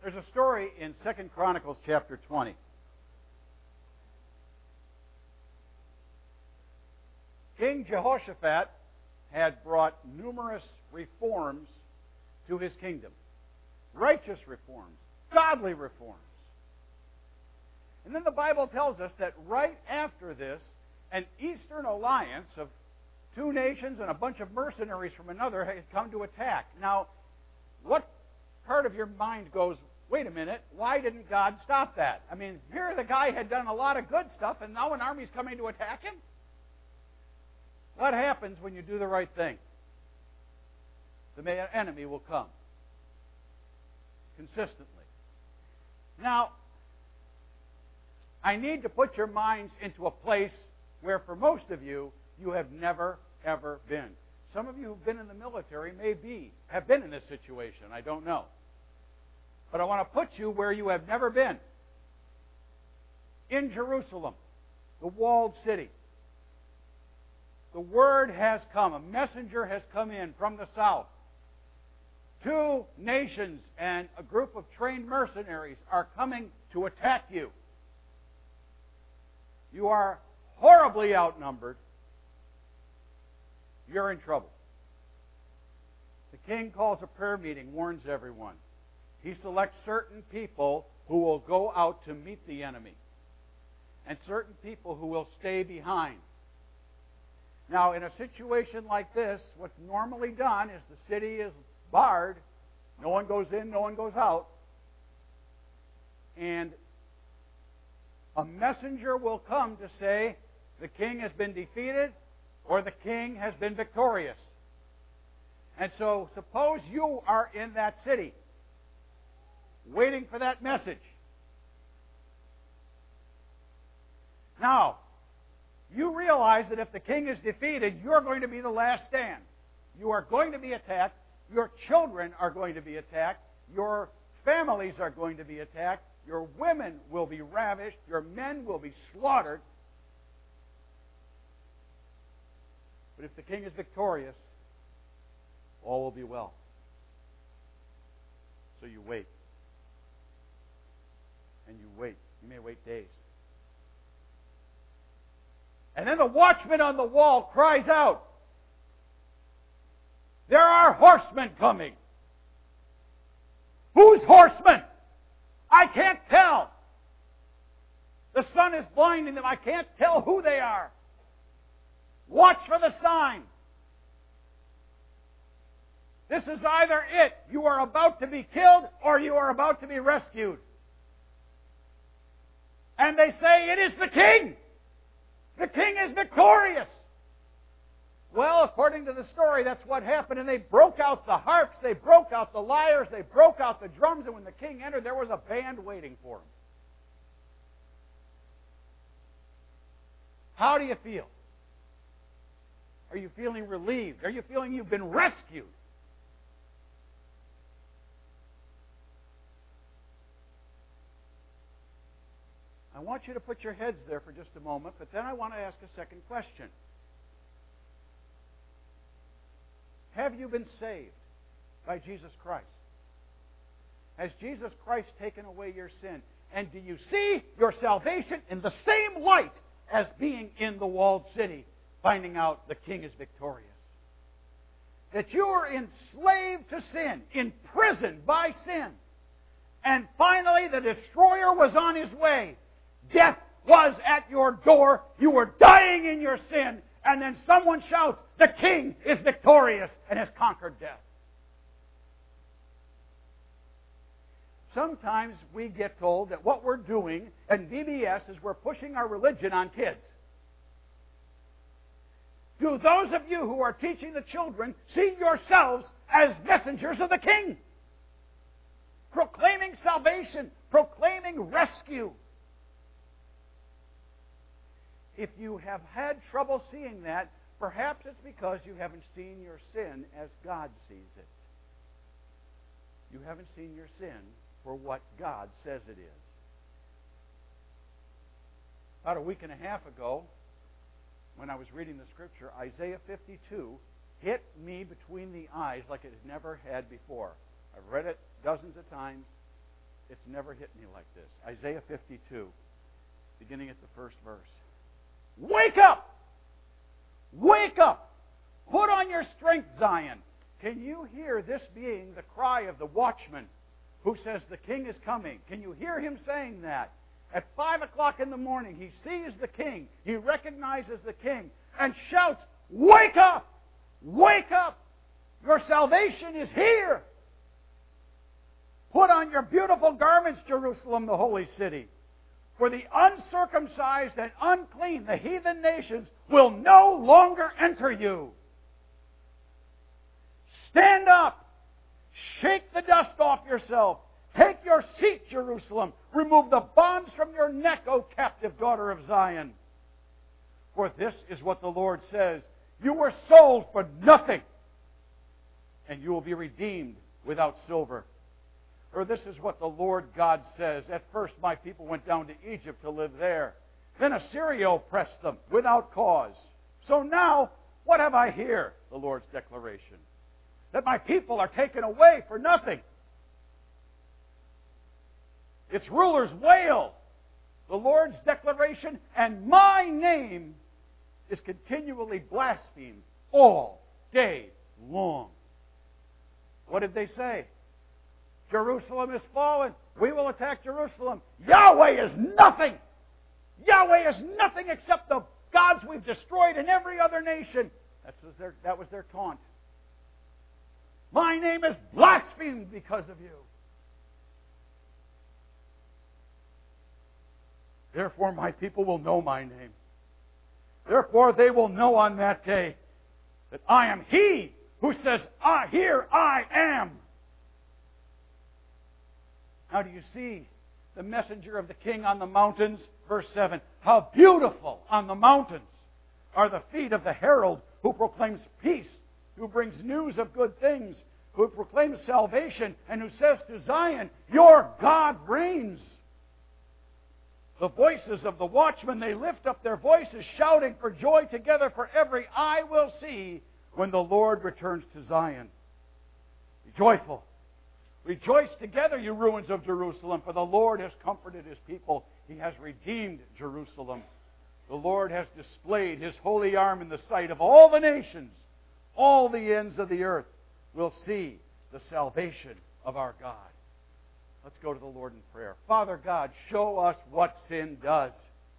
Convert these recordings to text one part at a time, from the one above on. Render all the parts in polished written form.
There's a story in 2 Chronicles chapter 20. King Jehoshaphat had brought numerous reforms to his kingdom. Righteous reforms, godly reforms. And then the Bible tells us that right after this, an eastern alliance of two nations and a bunch of mercenaries from another had come to attack. Now, what part of your mind goes, wait a minute, why didn't God stop that? I mean, here the guy had done a lot of good stuff, and now an army's coming to attack him? What happens when you do the right thing? The enemy will come. Consistently. Now, I need to put your minds into a place where, for most of you, you have never, ever been. Some of you who've been in the military have been in this situation. I don't know. But I want to put you where you have never been. In Jerusalem, the walled city. The word has come. A messenger has come in from the south. Two nations and a group of trained mercenaries are coming to attack you. You are horribly outnumbered. You're in trouble. The king calls a prayer meeting, warns everyone. He selects certain people who will go out to meet the enemy, and certain people who will stay behind. Now, in a situation like this, what's normally done is the city is barred. No one goes in, no one goes out. And a messenger will come to say the king has been defeated or the king has been victorious. And so, suppose you are in that city waiting for that message. Now, you realize that if the king is defeated, you're going to be the last stand. You are going to be attacked. Your children are going to be attacked. Your families are going to be attacked. Your women will be ravished. Your men will be slaughtered. But if the king is victorious, all will be well. So you wait. And you wait. You may wait days. And then the watchman on the wall cries out, "There are horsemen coming." Whose horsemen? I can't tell. The sun is blinding them. I can't tell who they are. Watch for the sign. This is either it. You are about to be killed or you are about to be rescued. And they say, "It is the king. The king is victorious." Well, according to the story, that's what happened. And they broke out the harps, they broke out the lyres, they broke out the drums, and when the king entered, there was a band waiting for him. How do you feel? Are you feeling relieved? Are you feeling you've been rescued? I want you to put your heads there for just a moment, but then I want to ask a second question. Have you been saved by Jesus Christ? Has Jesus Christ taken away your sin? And do you see your salvation in the same light as being in the walled city, finding out the king is victorious? That you are enslaved to sin, imprisoned by sin. And finally, the destroyer was on his way. Death was at your door. You were dying in your sin. And then someone shouts, "The king is victorious and has conquered death." Sometimes we get told that what we're doing in VBS is we're pushing our religion on kids. Do those of you who are teaching the children see yourselves as messengers of the king? Proclaiming salvation, proclaiming rescue. If you have had trouble seeing that, perhaps it's because you haven't seen your sin as God sees it. You haven't seen your sin for what God says it is. About a week and a half ago, when I was reading the scripture, Isaiah 52 hit me between the eyes like it had never had before. I've read it dozens of times. It's never hit me like this. Isaiah 52, beginning at the first verse. Wake up! Wake up! Put on your strength, Zion. Can you hear this being the cry of the watchman who says the king is coming? Can you hear him saying that? At 5 o'clock in the morning, he sees the king. He recognizes the king and shouts, wake up! Wake up! Your salvation is here! Put on your beautiful garments, Jerusalem, the holy city. For the uncircumcised and unclean, the heathen nations, will no longer enter you. Stand up. Shake the dust off yourself. Take your seat, Jerusalem. Remove the bonds from your neck, O captive daughter of Zion. For this is what the Lord says. You were sold for nothing, and you will be redeemed without silver. For this is what the Lord God says. At first my people went down to Egypt to live there. Then Assyria oppressed them without cause. So now, what have I here? The Lord's declaration. That my people are taken away for nothing. Its rulers wail. The Lord's declaration, and my name is continually blasphemed all day long. What did they say? Jerusalem is fallen. We will attack Jerusalem. Yahweh is nothing. Yahweh is nothing except the gods we've destroyed in every other nation. That was their taunt. My name is blasphemed because of you. Therefore my people will know my name. Therefore they will know on that day that I am He who says, here I am. Now do you see the messenger of the King on the mountains? Verse 7. How beautiful on the mountains are the feet of the herald who proclaims peace, who brings news of good things, who proclaims salvation, and who says to Zion, your God reigns. The voices of the watchmen, they lift up their voices, shouting for joy together, for every eye will see when the Lord returns to Zion. Be joyful. Rejoice together, you ruins of Jerusalem, for the Lord has comforted His people. He has redeemed Jerusalem. The Lord has displayed His holy arm in the sight of all the nations. All the ends of the earth will see the salvation of our God. Let's go to the Lord in prayer. Father God, show us what sin does.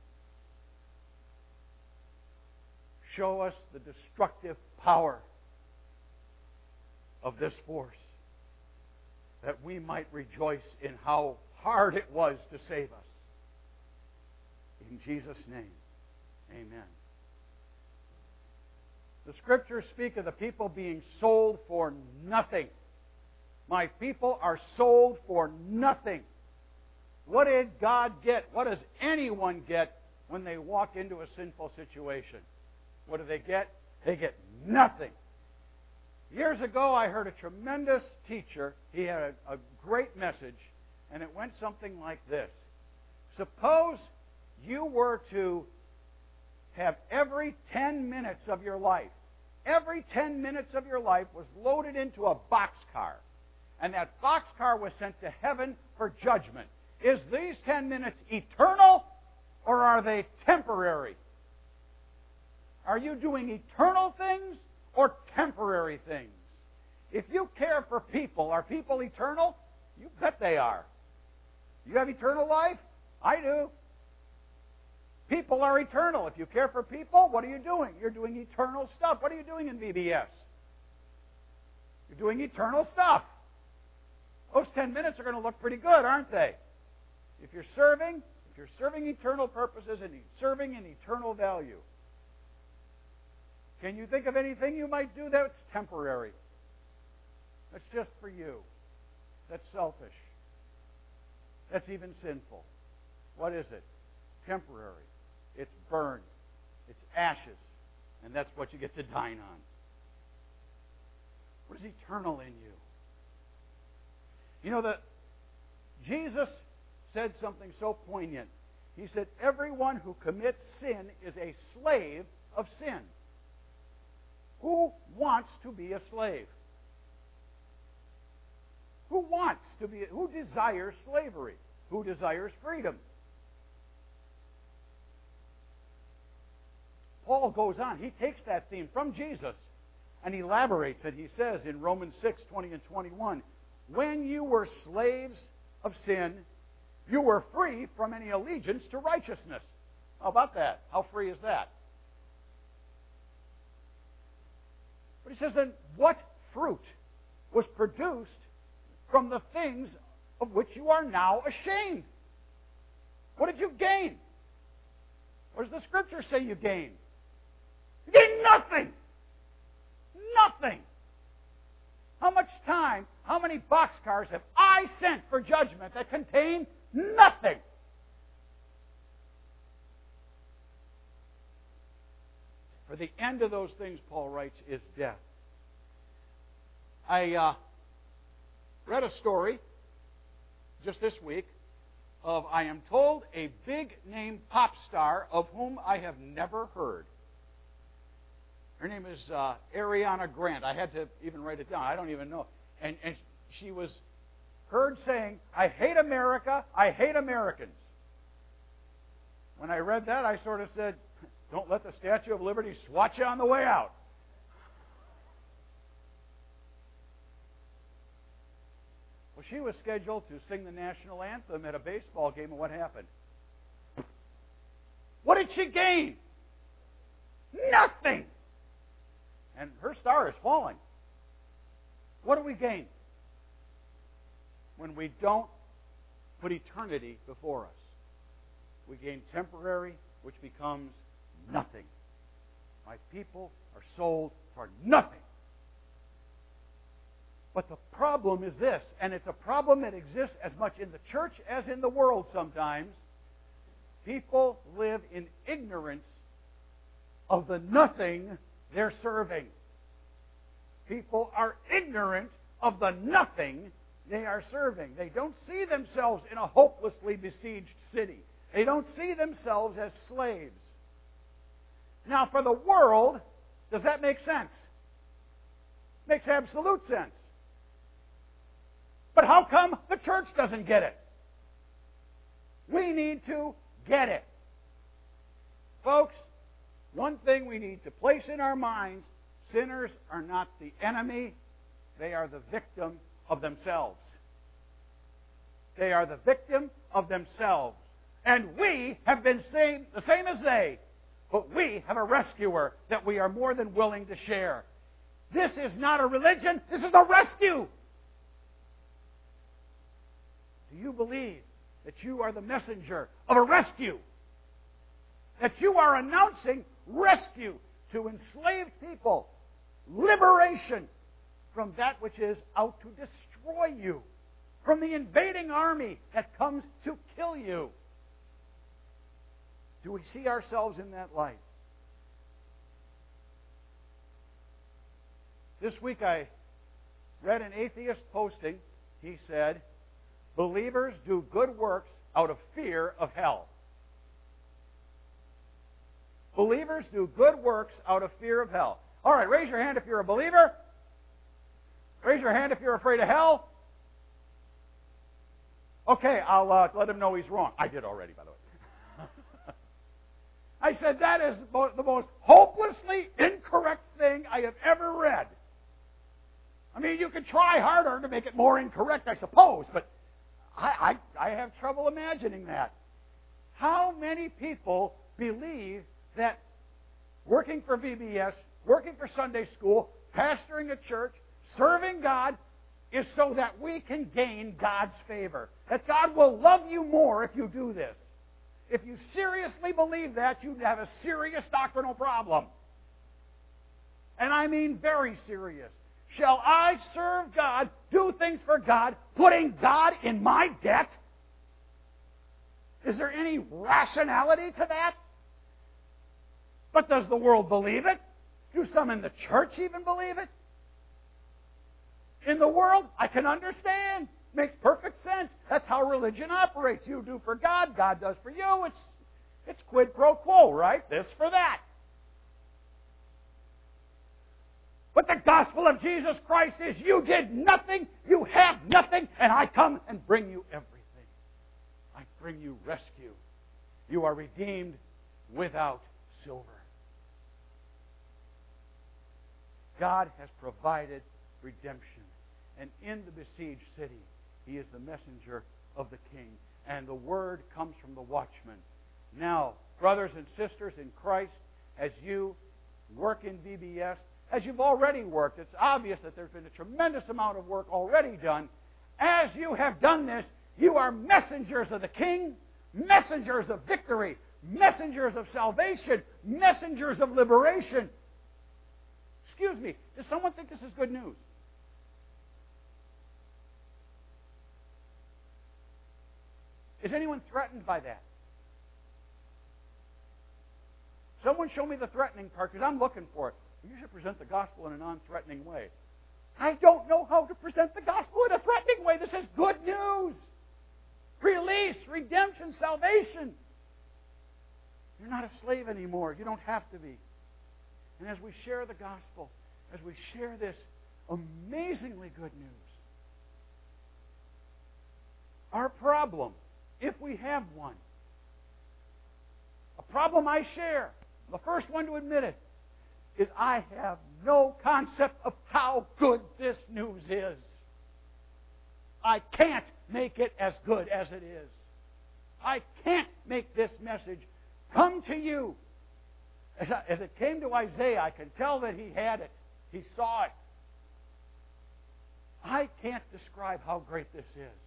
Show us the destructive power of this force, that we might rejoice in how hard it was to save us. In Jesus' name, amen. The Scriptures speak of the people being sold for nothing. My people are sold for nothing. What did God get? What does anyone get when they walk into a sinful situation? What do they get? They get nothing. Years ago, I heard a tremendous teacher. He had a great message, and it went something like this. Suppose you were to have every 10 minutes of your life was loaded into a boxcar, and that boxcar was sent to heaven for judgment. Is these 10 minutes eternal, or are they temporary? Are you doing eternal things or temporary things? If you care for people, are people eternal? You bet they are. You have eternal life? I do. People are eternal. If you care for people, what are you doing? You're doing eternal stuff. What are you doing in VBS? You're doing eternal stuff. Those 10 minutes are going to look pretty good, aren't they? If you're serving eternal purposes and serving an eternal value. Can you think of anything you might do that's temporary? That's just for you. That's selfish. That's even sinful. What is it? Temporary. It's burned. It's ashes. And that's what you get to dine on. What is eternal in you? You know that Jesus said something so poignant. He said, everyone who commits sin is a slave of sin. Who wants to be a slave? Who desires slavery? Who desires freedom? Paul goes on. He takes that theme from Jesus and elaborates it. He says in Romans 6:20 and 21, when you were slaves of sin, you were free from any allegiance to righteousness. How about that? How free is that? But he says, then what fruit was produced from the things of which you are now ashamed? What did you gain? What does the Scripture say you gained? You gained nothing. Nothing. How much time, how many boxcars have I sent for judgment that contain nothing? For the end of those things, Paul writes, is death. I read a story just this week of, I am told, a big-name pop star of whom I have never heard. Her name is Ariana Grande. I had to even write it down. I don't even know. And she was heard saying, I hate America, I hate Americans. When I read that, I sort of said, don't let the Statue of Liberty swat you on the way out. Well, she was scheduled to sing the national anthem at a baseball game, and what happened? What did she gain? Nothing! And her star is falling. What do we gain when we don't put eternity before us? We gain temporary, which becomes nothing. My people are sold for nothing. But the problem is this, and it's a problem that exists as much in the church as in the world sometimes. People live in ignorance of the nothing they're serving. People are ignorant of the nothing they are serving. They don't see themselves in a hopelessly besieged city. They don't see themselves as slaves. Now, for the world, does that make sense? Makes absolute sense. But how come the church doesn't get it? We need to get it. Folks, one thing we need to place in our minds, sinners are not the enemy, they are the victim of themselves. They are the victim of themselves. And we have been the same as they, but we have a rescuer that we are more than willing to share. This is not a religion, this is a rescue. Do you believe that you are the messenger of a rescue? That you are announcing rescue to enslaved people, liberation from that which is out to destroy you, from the invading army that comes to kill you? Do we see ourselves in that light? This week I read an atheist posting. He said, believers do good works out of fear of hell. Believers do good works out of fear of hell. All right, raise your hand if you're a believer. Raise your hand if you're afraid of hell. Okay, I'll let him know he's wrong. I did already, by the way. I said, that is the most hopelessly incorrect thing I have ever read. I mean, you could try harder to make it more incorrect, I suppose, but I have trouble imagining that. How many people believe that working for VBS, working for Sunday school, pastoring a church, serving God, is so that we can gain God's favor? That God will love you more if you do this. If you seriously believe that, you'd have a serious doctrinal problem. And I mean very serious. Shall I serve God, do things for God, putting God in my debt? Is there any rationality to that? But does the world believe it? Do some in the church even believe it? In the world, I can understand. Makes perfect sense. That's how religion operates. You do for God, God does for you. It's quid pro quo, right? This for that. But the gospel of Jesus Christ is you did nothing, you have nothing, and I come and bring you everything. I bring you rescue. You are redeemed without silver. God has provided redemption. And in the besieged city, He is the messenger of the King. And the word comes from the watchman. Now, brothers and sisters in Christ, as you work in VBS, as you've already worked, it's obvious that there's been a tremendous amount of work already done. As you have done this, you are messengers of the King, messengers of victory, messengers of salvation, messengers of liberation. Excuse me, does someone think this is good news? Is anyone threatened by that? Someone show me the threatening part, because I'm looking for it. You should present the gospel in a non-threatening way. I don't know how to present the gospel in a threatening way. This is good news. Release, redemption, salvation. You're not a slave anymore. You don't have to be. And as we share the gospel, as we share this amazingly good news, our problem, if we have one, a problem I share, the first one to admit it, is I have no concept of how good this news is. I can't make it as good as it is. I can't make this message come to you. As it came to Isaiah, I can tell that he had it. He saw it. I can't describe how great this is.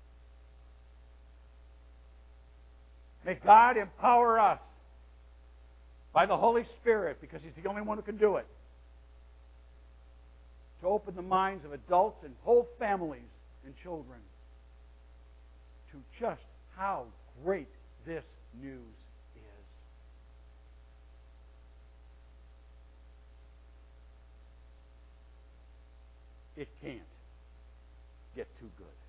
May God empower us by the Holy Spirit, because He's the only one who can do it, to open the minds of adults and whole families and children to just how great this news is. It can't get too good.